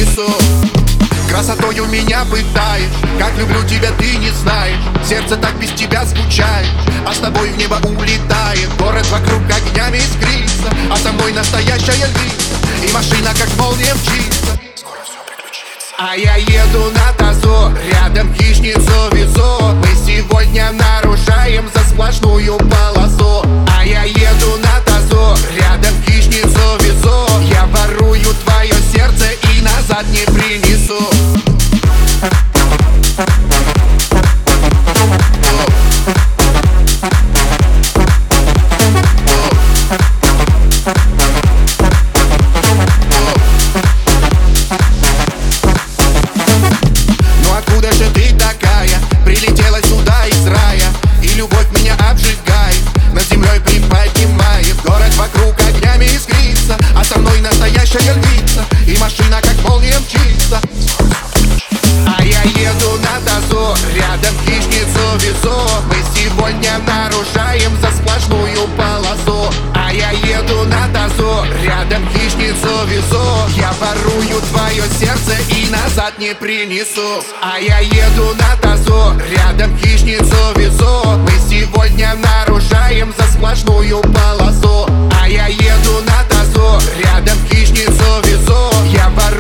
принесу. Красотою меня пытаешь, как люблю тебя ты не знаешь. Сердце так без тебя скучает, а с тобой в небо улетает. Город вокруг огнями искрится, а со мной настоящая львица. И машина как молния мчится. Скоро все приключится. А я еду на тазу, рядом хищницу везу. Мы сегодня нарушаем за сплошную полосу. А я еду на тазу, рядом хищницу везу. Я ворую твое сердце и назад не принесу. Ну откуда же ты такая? Прилетела сюда из рая, и любовь меня обжигает, над землей приподнимает. Город вокруг огнями искрится, а со мной настоящая львица. И машина как молния мчится. А я еду на тазу, рядом хищницу везу. Мы сегодня нарушаем за сплошную полосу. А я еду на тазу, рядом хищницу везу. Я ворую твое сердце и назад не принесу. А я еду на тазу, рядом хищницу везу. Мы сегодня нарушаем за сплошную полосу. А я еду на тазу, рядом хищницу везу. Я ворую